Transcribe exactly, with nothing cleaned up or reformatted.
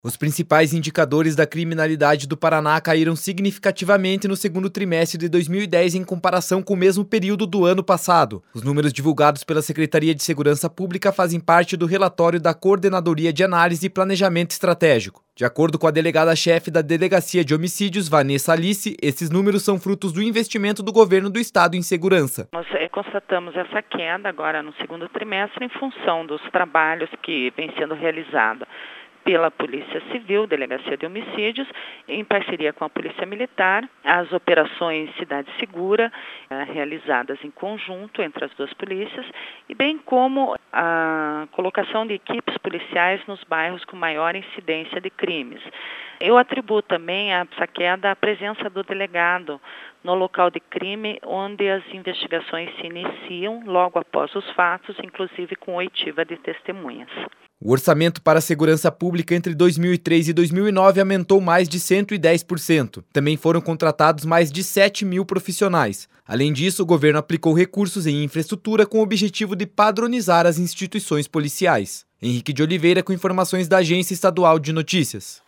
Os principais indicadores da criminalidade do Paraná caíram significativamente no segundo trimestre de dois mil e dez em comparação com o mesmo período do ano passado. Os números divulgados pela Secretaria de Segurança Pública fazem parte do relatório da Coordenadoria de Análise e Planejamento Estratégico. De acordo com a delegada-chefe da Delegacia de Homicídios, Vanessa Alice, esses números são frutos do investimento do governo do estado em segurança. Nós é, constatamos essa queda agora no segundo trimestre em função dos trabalhos que vêm sendo realizados pela Polícia Civil, Delegacia de Homicídios, em parceria com a Polícia Militar, as operações Cidade Segura, eh, realizadas em conjunto entre as duas polícias, e bem como a colocação de equipes policiais nos bairros com maior incidência de crimes. Eu atribuo também a essa queda à presença do delegado no local de crime, onde as investigações se iniciam logo após os fatos, inclusive com oitiva de testemunhas. O orçamento para a segurança pública entre dois mil e três e dois mil e nove aumentou mais de cento e dez por cento. Também foram contratados mais de sete mil profissionais. Além disso, o governo aplicou recursos em infraestrutura com o objetivo de padronizar as instituições policiais. Henrique de Oliveira com informações da Agência Estadual de Notícias.